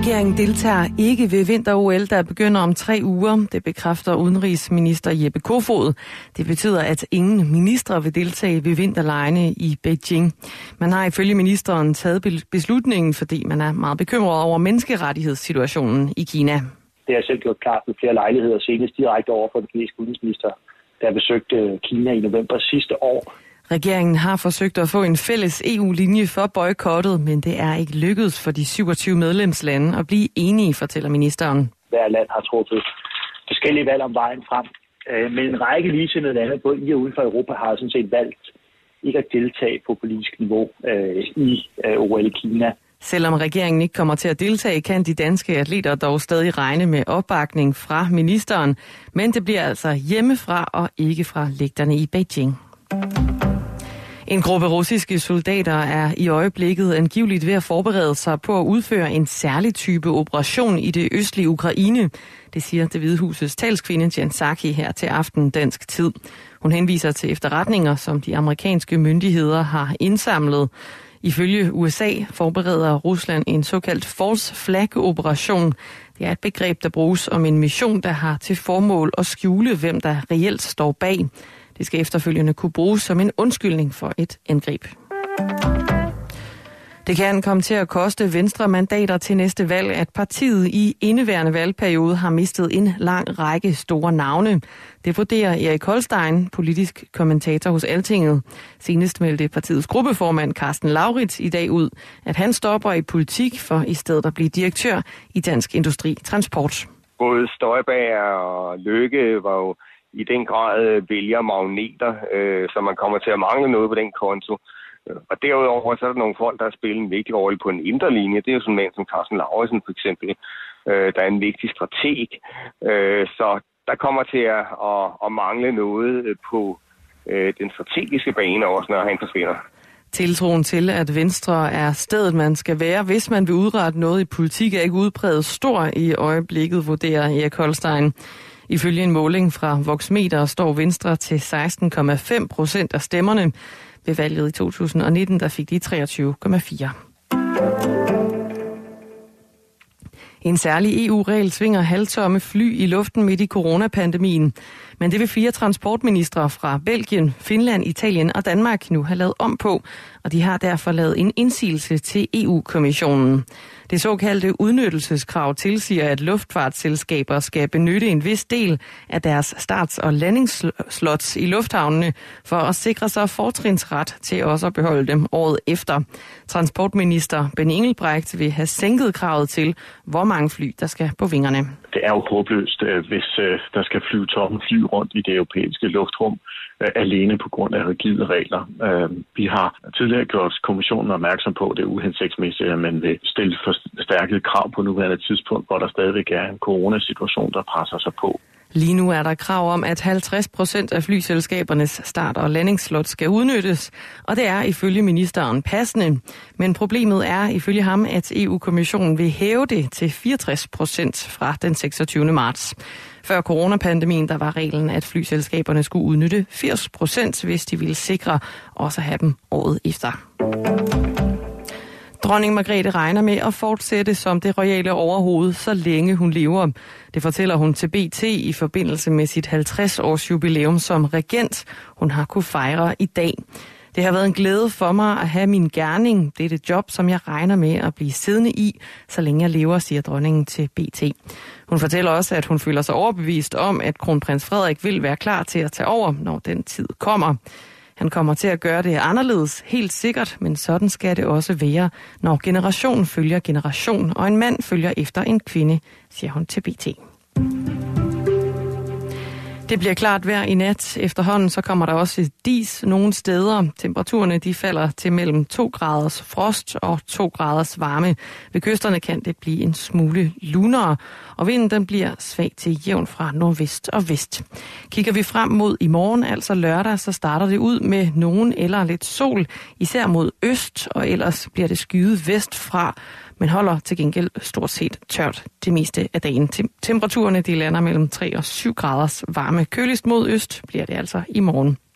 Regeringen deltager ikke ved vinter-OL, der begynder om 3 uger. Det bekræfter udenrigsminister Jeppe Kofod. Det betyder, at ingen ministre vil deltage ved vinterlegene i Beijing. Man har ifølge ministeren taget beslutningen, fordi man er meget bekymret over menneskerettighedssituationen i Kina. Det har jeg selv gjort klart ved flere lejligheder, senest direkte over for den kinesiske udenrigsminister, der besøgte Kina i november sidste år. Regeringen har forsøgt at få en fælles EU-linje for boykottet, men det er ikke lykkedes for de 27 medlemslande at blive enige, fortæller ministeren. Hver land har truffet forskellige valg om vejen frem, men en række ligesindede lande, både i og uden for Europa, har sådan set valgt ikke at deltage på politisk niveau i OL i Kina. Selvom regeringen ikke kommer til at deltage, kan de danske atleter dog stadig regne med opbakning fra ministeren, men det bliver altså hjemmefra og ikke fra lægterne i Beijing. En gruppe russiske soldater er i øjeblikket angiveligt ved at forberede sig på at udføre en særlig type operation i det østlige Ukraine. Det siger Det Hvide Husets talskvinde Jen Psaki her til aften dansk tid. Hun henviser til efterretninger, som de amerikanske myndigheder har indsamlet. Ifølge USA forbereder Rusland en såkaldt false flag-operation. Det er et begreb, der bruges om en mission, der har til formål at skjule, hvem der reelt står bag. Det skal efterfølgende kunne bruges som en undskyldning for et angreb. Det kan komme til at koste Venstre mandater til næste valg, at partiet i indeværende valgperiode har mistet en lang række store navne. Det vurderer Erik Holstein, politisk kommentator hos Altinget. Senest meldte partiets gruppeformand Carsten Lauritz i dag ud, at han stopper i politik for i stedet at blive direktør i Dansk Industri Transport. Både Støjberg og Løkke var jo i den grad vælger magneter, så man kommer til at mangle noget på den konto. Og derudover så er der nogle folk, der har spillet en vigtig rolle på en indre linje. Det er jo sådan en mand som Carsten Lauritsen for eksempel, der er en vigtig strateg. Så der kommer til at mangle noget på den strategiske bane også, når han forsvinder. Tiltroen til, at Venstre er stedet, man skal være, hvis man vil udrette noget i politik, er ikke udpræget stor i øjeblikket, vurderer Erik Holstein. Ifølge en måling fra Voxmeter står Venstre til 16,5% af stemmerne. Ved valget i 2019 der fik de 23,4%. En særlig EU-regel tvinger halvtomme fly i luften midt i coronapandemien. Men det vil 4 transportministre fra Belgien, Finland, Italien og Danmark nu have lavet om på, og de har derfor lavet en indsigelse til EU-kommissionen. Det såkaldte udnyttelseskrav tilsiger, at luftfartsselskaber skal benytte en vis del af deres starts- og landingsslots i lufthavnene for at sikre sig fortrinsret til også at beholde dem året efter. Transportminister Benny Engelbrecht vil have sænket kravet til, hvor mange fly der skal på vingerne. Det er jo håbløst, hvis der skal flyve toppen fly rundt i det europæiske luftrum alene på grund af rigide regler. Vi har tidligere gjort kommissionen opmærksom på, at det er uhensigtsmæssigt, at man vil stille forstærket krav på nuværende tidspunkt, hvor der stadigvæk er en coronasituation, der presser sig på. Lige nu er der krav om, at 50% af flyselskabernes start- og landingsslot skal udnyttes, og det er ifølge ministeren passende. Men problemet er ifølge ham, at EU-kommissionen vil hæve det til 64% fra den 26. marts. Før coronapandemien, der var reglen, at flyselskaberne skulle udnytte 80%, hvis de ville sikre også at have dem året efter. Dronning Margrethe regner med at fortsætte som det royale overhoved, så længe hun lever. Det fortæller hun til BT i forbindelse med sit 50-års jubilæum som regent. Hun har kunnet fejre i dag. Det har været en glæde for mig at have min gerning. Det er det job, som jeg regner med at blive siddende i, så længe jeg lever, siger dronningen til BT. Hun fortæller også, at hun føler sig overbevist om, at kronprins Frederik vil være klar til at tage over, når den tid kommer. Han kommer til at gøre det anderledes, helt sikkert, men sådan skal det også være, når generation følger generation, og en mand følger efter en kvinde, siger hun til BT. Det bliver klart vejr i nat. Efterhånden så kommer der også dis nogle steder. Temperaturerne de falder til mellem 2 graders frost og 2 graders varme. Ved kysterne kan det blive en smule lunere, og vinden den bliver svag til jævn fra nordvest og vest. Kigger vi frem mod i morgen, altså lørdag, så starter det ud med nogen eller lidt sol, især mod øst, og ellers bliver det skyet vestfra, men holder til gengæld stort set tørt det meste af dagen. Temperaturerne de lander mellem 3 og 7 graders varme. Køligst mod øst bliver det altså i morgen.